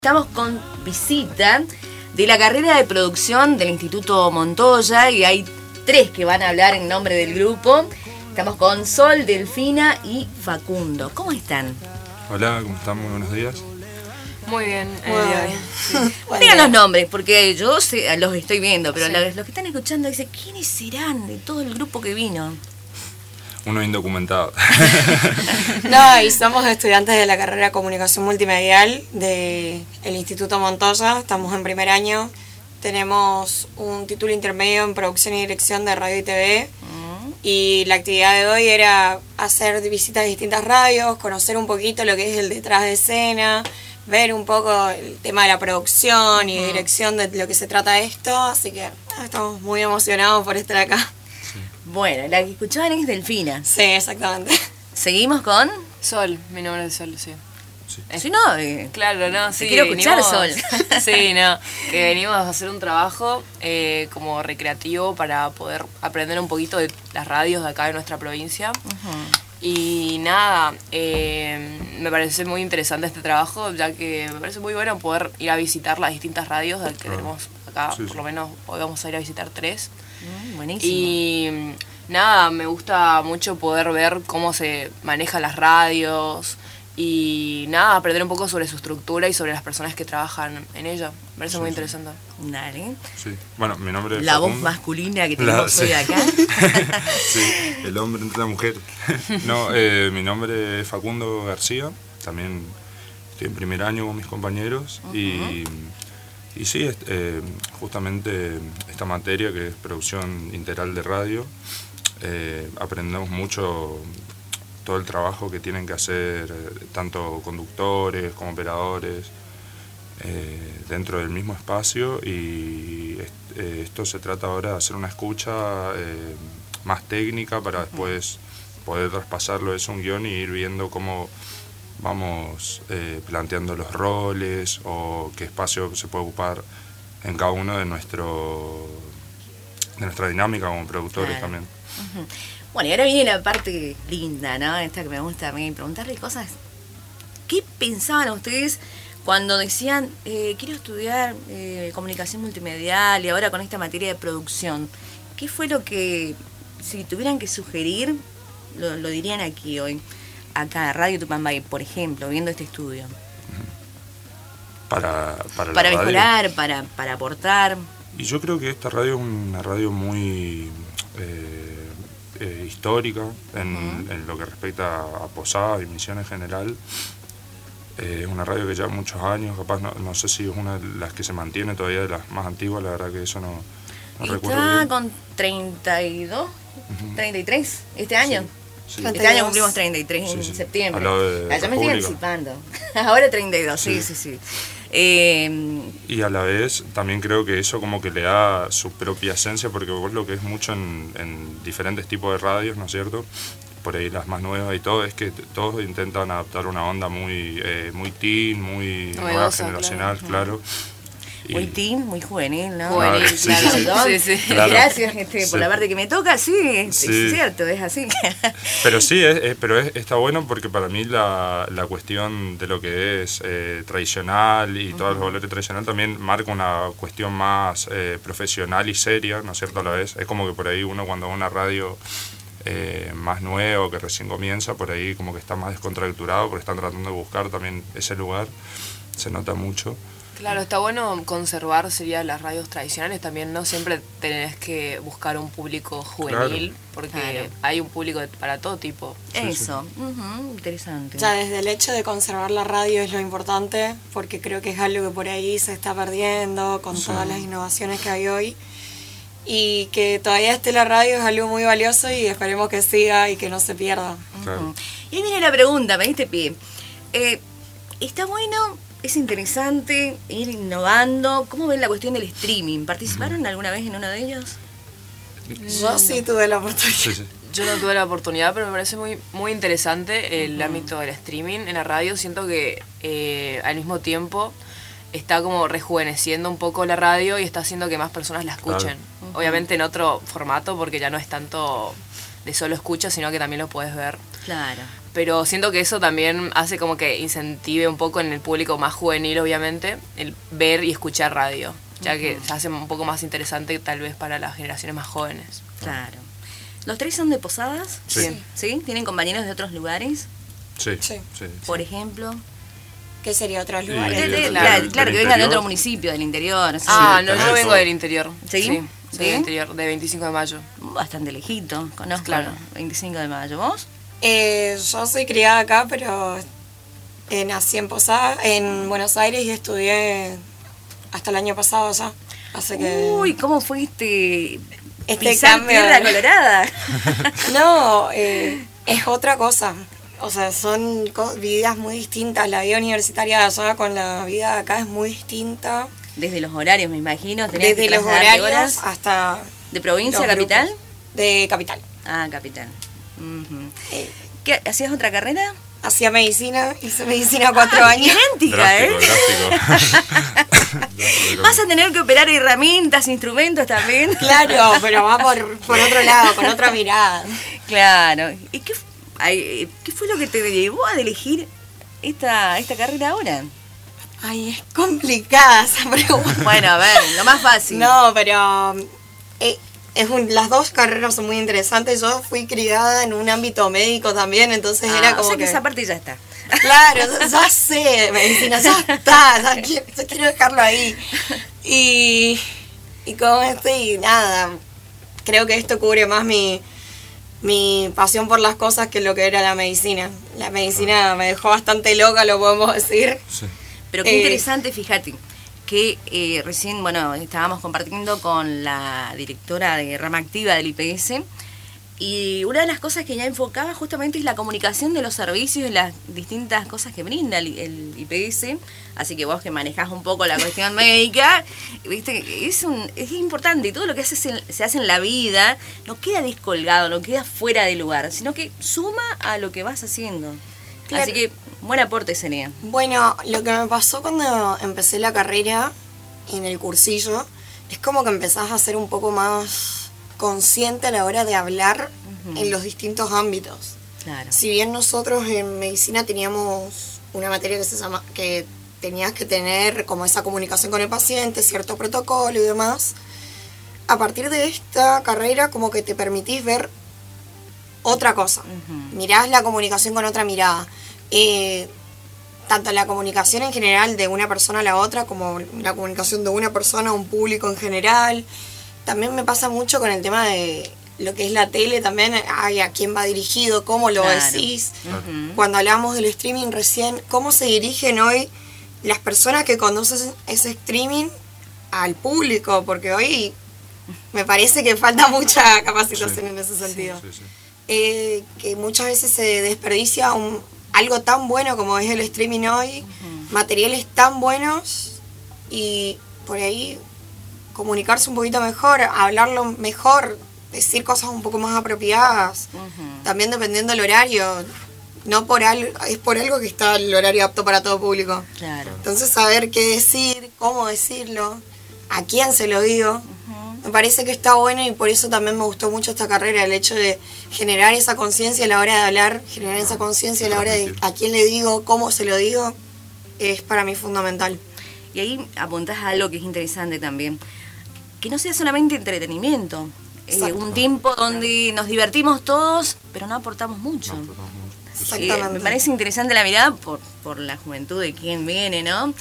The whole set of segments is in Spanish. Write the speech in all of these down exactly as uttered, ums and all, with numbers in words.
Estamos con visita de la carrera de producción del Instituto Montoya y hay tres que van a hablar en nombre del grupo. Estamos con Sol, Delfina y Facundo. ¿Cómo están? Hola, ¿cómo están? Muy buenos días. Muy bien. Muy eh, bien. Sí. Digan los nombres, porque yo sé, los estoy viendo, pero sí. los, los que están escuchando dicen, ¿quiénes serán de todo el grupo que vino? Uno indocumentado. No, y somos estudiantes de la carrera de Comunicación Multimedial del Instituto Montoya. Estamos en primer año. Tenemos un título intermedio en Producción y Dirección de Radio y T V. Uh-huh. Y la actividad de hoy era hacer visitas a distintas radios, conocer un poquito lo que es el detrás de escena, ver un poco el tema de la producción y uh-huh. dirección de lo que se trata esto. Así que estamos muy emocionados por estar acá. Bueno, la que escuchaban es Delfina. Sí, exactamente. ¿Seguimos con? Sol, mi nombre es Sol, sí. Sí, sí no, eh, claro, no, sí. Quiero escuchar venimos, Sol. Sí, no, que venimos a hacer un trabajo eh, como recreativo para poder aprender un poquito de las radios de acá de nuestra provincia. Uh-huh. Y nada, eh, me parece muy interesante este trabajo, ya que me parece muy bueno poder ir a visitar las distintas radios que claro. tenemos acá, sí, por lo menos hoy vamos a ir a visitar tres. Mm, buenísimo. Y nada, me gusta mucho poder ver cómo se manejan las radios y nada, aprender un poco sobre su estructura y sobre las personas que trabajan en ella. Me parece sí, muy sí. interesante. Dale. Sí, bueno, mi nombre es La Facundo. voz masculina que tenemos la, hoy sí. acá. Sí, el hombre entre la mujer. No, eh, mi nombre es Facundo García, también estoy en primer año con mis compañeros uh-huh. y... Y sí, eh, justamente esta materia que es producción integral de radio, eh, aprendemos mucho todo el trabajo que tienen que hacer eh, tanto conductores como operadores eh, dentro del mismo espacio y eh, esto se trata ahora de hacer una escucha eh, más técnica para después poder traspasarlo eso a un guión y ir viendo cómo vamos eh, planteando los roles o qué espacio se puede ocupar en cada uno de nuestro de nuestra dinámica como productores claro. también. Uh-huh. Bueno, y ahora viene la parte linda, ¿no? Esta que me gusta a mí, preguntarle cosas. ¿Qué pensaban ustedes cuando decían, eh, quiero estudiar eh, comunicación multimedial y ahora con esta materia de producción? ¿Qué fue lo que, si tuvieran que sugerir, lo, lo dirían aquí hoy? Acá, Radio Tupambay, por ejemplo, viendo este estudio. Para, para, para la mejorar, radio. para, para aportar. Y yo creo que esta radio es una radio muy eh, eh, histórica en, uh-huh. en lo que respecta a Posadas y Misiones en general. Es eh, una radio que lleva muchos años, capaz no, no sé si es una de las que se mantiene todavía de las más antiguas, la verdad que eso no, no recuerdo bien. Está con treinta y dos, uh-huh. treinta y tres este año. Sí. Sí. Este año cumplimos treinta y tres sí, en sí. septiembre. De ya me estoy anticipando. Ahora treinta y dos, sí, sí, sí. sí. Eh, y a la vez también creo que eso como que le da su propia esencia, porque vos lo que es mucho en, en diferentes tipos de radios, ¿no es cierto? Por ahí las más nuevas y todo, es que todos intentan adaptar una onda muy, eh, muy teen, muy Novedosa, nueva, generacional, claro. claro. Muy teen, muy juvenil, ¿no? Juvenil, sí, claro. sí, sí, sí. Claro. Gracias este, sí. por la parte que me toca, sí, es, sí. es cierto, es así. Pero sí, es, es, pero es, está bueno porque para mí la, la cuestión de lo que es eh, tradicional y uh-huh. todos los valores tradicionales también marca una cuestión más eh, profesional y seria, ¿no es cierto? A la vez, es como que por ahí uno cuando va a una radio eh, más nueva que recién comienza, por ahí como que está más descontracturado porque están tratando de buscar también ese lugar, se nota mucho. Claro, está bueno conservar, sería las radios tradicionales también, no siempre tenés que buscar un público juvenil, claro. porque claro. hay un público para todo tipo. Eso, sí, sí. Uh-huh, interesante. Ya desde el hecho de conservar la radio es lo importante, porque creo que es algo que por ahí se está perdiendo con sí. todas las innovaciones que hay hoy. Y que todavía esté la radio es algo muy valioso y esperemos que siga y que no se pierda. Claro. Uh-huh. Y ahí viene la pregunta, me diste pie. Eh, ¿Está bueno... Es interesante ir innovando? ¿Cómo ven la cuestión del streaming? ¿Participaron uh-huh. alguna vez en uno de ellos? Yo sí tuve la oportunidad. Sí, sí. Yo no tuve la oportunidad, pero me parece muy muy interesante el uh-huh. ámbito del streaming en la radio. Siento que eh, al mismo tiempo está como rejuveneciendo un poco la radio y está haciendo que más personas la escuchen. Claro. Uh-huh. Obviamente en otro formato, porque ya no es tanto de solo escucha, sino que también lo puedes ver. Claro. Pero siento que eso también hace como que incentive un poco en el público más juvenil, obviamente, el ver y escuchar radio, ya que se hace un poco más interesante tal vez para las generaciones más jóvenes. Claro. ¿Los tres son de Posadas? Sí. ¿Sí? ¿Tienen compañeros de otros lugares? Sí, Sí. sí, sí. Por ejemplo. ¿Qué sería otros Y lugares? De- de- del- claro, del claro, que vengan de interior. otro municipio, del interior. Sí. Ah, Sí, no, yo también vengo todo. del interior. ¿Sí? Sí, ¿Sí? soy del interior, de veinticinco de mayo. Bastante lejito. Conozco. Claro. veinticinco de mayo. ¿Vos? Eh, yo soy criada acá, pero eh, nací en Posada, en Buenos Aires, y estudié hasta el año pasado allá. Así que... Uy, ¿cómo fue este, Este pisar cambio. tierra colorada? No, eh, es otra cosa. O sea, son co- vidas muy distintas. La vida universitaria de allá con la vida de acá es muy distinta. Desde los horarios, me imagino. tenías Desde que los trasladarte horarios horas. hasta... ¿De provincia a los capital? grupos. De capital. Ah, capital. Ujú. Eh, ¿Qué, ¿Hacías otra carrera? hacía medicina, hice medicina cuatro años. Idéntica, ¿eh? Drástico, drástico. Vas a tener que operar herramientas, instrumentos también. Claro, pero va por, por otro lado, con otra mirada. Claro. ¿Y qué, fu- ay, qué fue lo que te llevó a elegir esta, esta carrera ahora? Ay, es complicada esa pregunta. Bueno, a ver, lo más fácil. No, pero eh, es un- las dos carreras son muy interesantes. Yo fui criada en un ámbito médico también, entonces Ah, era o como sea que que... esa parte ya está. Claro, ya, ya sé, medicina, ya está, ya quiero, ya quiero dejarlo ahí. Y, y con este, y nada, creo que esto cubre más mi, mi pasión por las cosas que lo que era la medicina. La medicina me dejó bastante loca, lo podemos decir. Sí. Pero qué Eh, interesante, fíjate, que eh, recién, bueno, estábamos compartiendo con la directora de rama activa del I P S, y una de las cosas que ella enfocaba justamente es la comunicación de los servicios y las distintas cosas que brinda el, el I P S. Así que vos que manejás un poco la cuestión médica, viste, es un, es importante, y todo lo que hace, se hace en la vida no queda descolgado, no queda fuera de lugar, sino que suma a lo que vas haciendo. Claro. Así que buen aporte sería. Bueno, lo que me pasó cuando empecé la carrera en el cursillo es como que empezás a ser un poco más consciente a la hora de hablar en los distintos ámbitos. Claro. Si bien nosotros en medicina teníamos una materia que se llama que tenías que tener como esa comunicación con el paciente, cierto protocolo y demás, a partir de esta carrera como que te permitís ver otra cosa. Ujú. Mirás la comunicación con otra mirada. Eh, tanto la comunicación en general de una persona a la otra, como la comunicación de una persona a un público en general. También me pasa mucho con el tema de lo que es la tele también, ay, a quién va dirigido, cómo lo Claro. decís. Ujú. Cuando hablamos del streaming recién, cómo se dirigen hoy las personas que conducen ese streaming al público, porque hoy me parece que falta mucha capacitación Sí. en ese sentido. Sí, sí. Eh, que muchas veces se desperdicia un, algo tan bueno como es el streaming hoy, materiales tan buenos, y por ahí comunicarse un poquito mejor, hablarlo mejor, decir cosas un poco más apropiadas, Ujú. también dependiendo del horario. No por algo, es por algo que está el horario apto para todo público. Claro. Entonces saber qué decir, cómo decirlo, a quién se lo digo, me parece que está bueno, y por eso también me gustó mucho esta carrera, el hecho de generar esa conciencia a la hora de hablar, generar esa conciencia a la hora de a quién le digo, cómo se lo digo, es para mí fundamental. Y ahí apuntás a algo que es interesante también. Que no sea solamente entretenimiento. Eh, Exacto. un tiempo donde nos divertimos todos, pero no aportamos mucho. No, pero no. Sí, sí. Eh, Exactamente. me parece interesante la mirada por, por la juventud de quien viene, ¿no?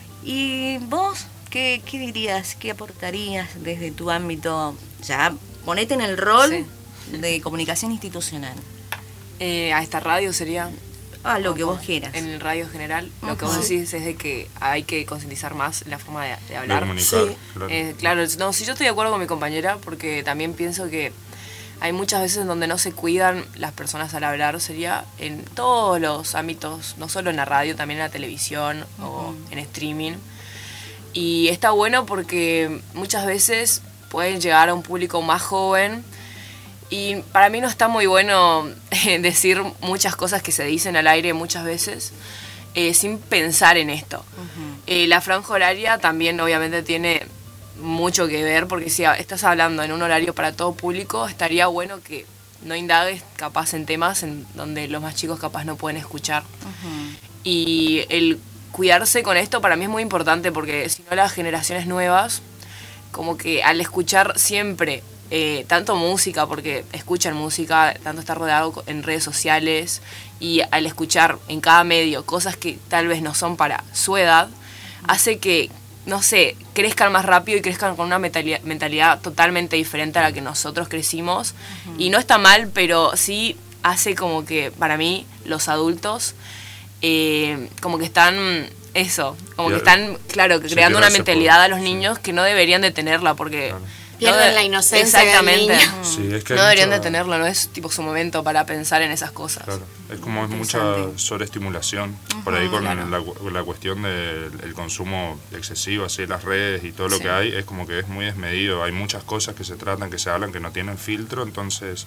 Y vos, ¿qué, qué dirías, qué aportarías desde tu ámbito? Ya, ponete en el rol de comunicación institucional. Eh, a esta radio sería... Ah, lo que vos quieras. En el radio general, lo que Ujú. vos decís es de que hay que concientizar más la forma de, de De hablar. comunicar, Sí. claro. Eh, claro, no, sí, yo estoy de acuerdo con mi compañera, porque también pienso que hay muchas veces en donde no se cuidan las personas al hablar, sería en todos los ámbitos, no solo en la radio, también en la televisión o en streaming. Y está bueno porque muchas veces pueden llegar a un público más joven, y para mí no está muy bueno eh, decir muchas cosas que se dicen al aire muchas veces eh, sin pensar en esto. Eh, la franja horaria también obviamente tiene mucho que ver, porque si estás hablando en un horario para todo público, estaría bueno que no indagues capaz en temas en donde los más chicos capaz no pueden escuchar. Uh-huh. Y el cuidarse con esto para mí es muy importante porque si no las generaciones nuevas, como que al escuchar siempre eh, tanto música, porque escuchan música, tanto estar rodeado en redes sociales y al escuchar en cada medio cosas que tal vez no son para su edad, hace que, no sé, crezcan más rápido y crezcan con una mentalidad, mentalidad totalmente diferente a la que nosotros crecimos. Uh-huh. Y no está mal, pero sí hace como que, para mí, los adultos, eh, como que están, eso, como que están, claro, creando una mentalidad por... a los niños que no deberían de tenerla, porque... Claro. Pierden no, la inocencia. Exactamente. Del niño. Sí, es que no deberían mucha... de tenerlo, no es tipo su momento para pensar en esas cosas. Claro, es como es mucha sobreestimulación, uh-huh, por ahí con claro. la, la cuestión del consumo excesivo, así, las redes y todo lo sí. que hay, es como que es muy desmedido, hay muchas cosas que se tratan, que se hablan, que no tienen filtro, entonces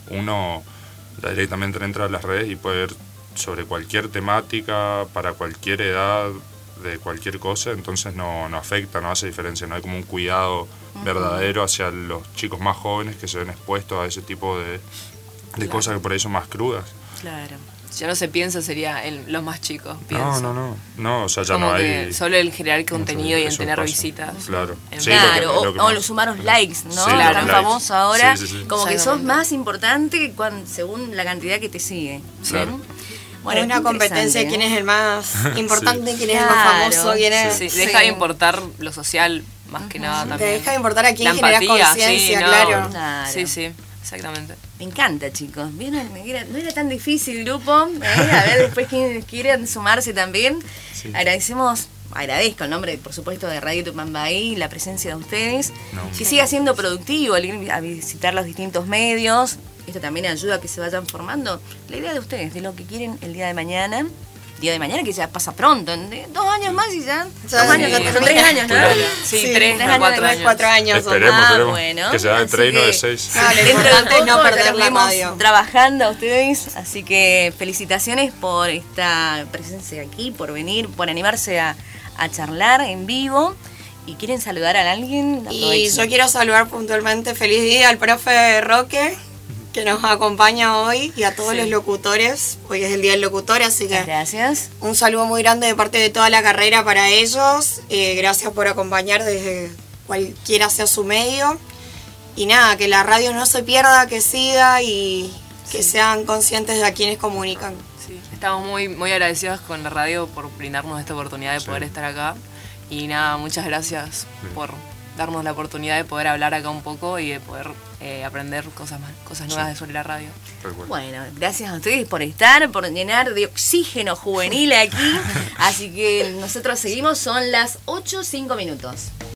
uno directamente entra a las redes y puede ver sobre cualquier temática, para cualquier edad, de cualquier cosa, entonces no, no afecta, no hace diferencia, no hay como un cuidado uh-huh. verdadero hacia los chicos más jóvenes que se ven expuestos a ese tipo de, de claro. cosas que por ahí son más crudas. Claro. Ya no se piensa, sería el, los más chicos, pienso. No, no, no, no, o sea, ya como no hay... Que solo el generar contenido y en tener pasa. visitas. Claro. Sí, claro, lo que, lo que o, o los sumar los likes, ¿no? Sí, claro. Tan famoso ahora, sí, sí, sí. como que sos más importante cuando, según la cantidad que te sigue. Claro. Bueno, es una competencia, quién es el más importante, sí. quién es el más famoso, quién es... Sí, sí. Deja de importar lo social, más uh-huh. que nada también. Te deja de importar a quién generas conciencia, sí, claro. No. claro. Sí, sí, exactamente. Me encanta, chicos. ¿Vieron? No era tan difícil el grupo. ¿eh? A ver, después quienes quieren sumarse también. Sí. Agradecemos, agradezco el nombre, por supuesto, de Radio Tupambaí, la presencia de ustedes. No. Que siga siendo productivo al ir a visitar los distintos medios. Esto también ayuda a que se vayan formando la idea de ustedes, de lo que quieren el día de mañana. Día de mañana que ya pasa pronto, en dos años más y ya. Sí, dos años, sí, son tres años, ¿no? Sí, sí tres, tres cuatro años. Cuatro años. Esperemos, ah, esperemos bueno, que sea de tres y no de seis. No, lo importante es no perder la radio. Trabajando a ustedes, así que felicitaciones por esta presencia aquí, por venir, por animarse a, a charlar en vivo. ¿Y quieren saludar a alguien? Y yo quiero saludar puntualmente, feliz día al profe Roque, que nos acompaña hoy, y a todos sí. los locutores. Hoy es el día del locutor, así que gracias. Un saludo muy grande de parte de toda la carrera para ellos. Eh, gracias por acompañar desde cualquiera sea su medio. Y nada, que la radio no se pierda, que siga y que sí. sean conscientes de a quienes comunican. Sí. Estamos muy, muy agradecidos con la radio por brindarnos esta oportunidad de sí. poder estar acá. Y nada, muchas gracias sí. por darnos la oportunidad de poder hablar acá un poco y de poder eh, aprender cosas más, cosas nuevas sí. de sobre la radio. Bueno, gracias a ustedes por estar, por llenar de oxígeno juvenil aquí. Así que nosotros seguimos, son las ocho cinco minutos.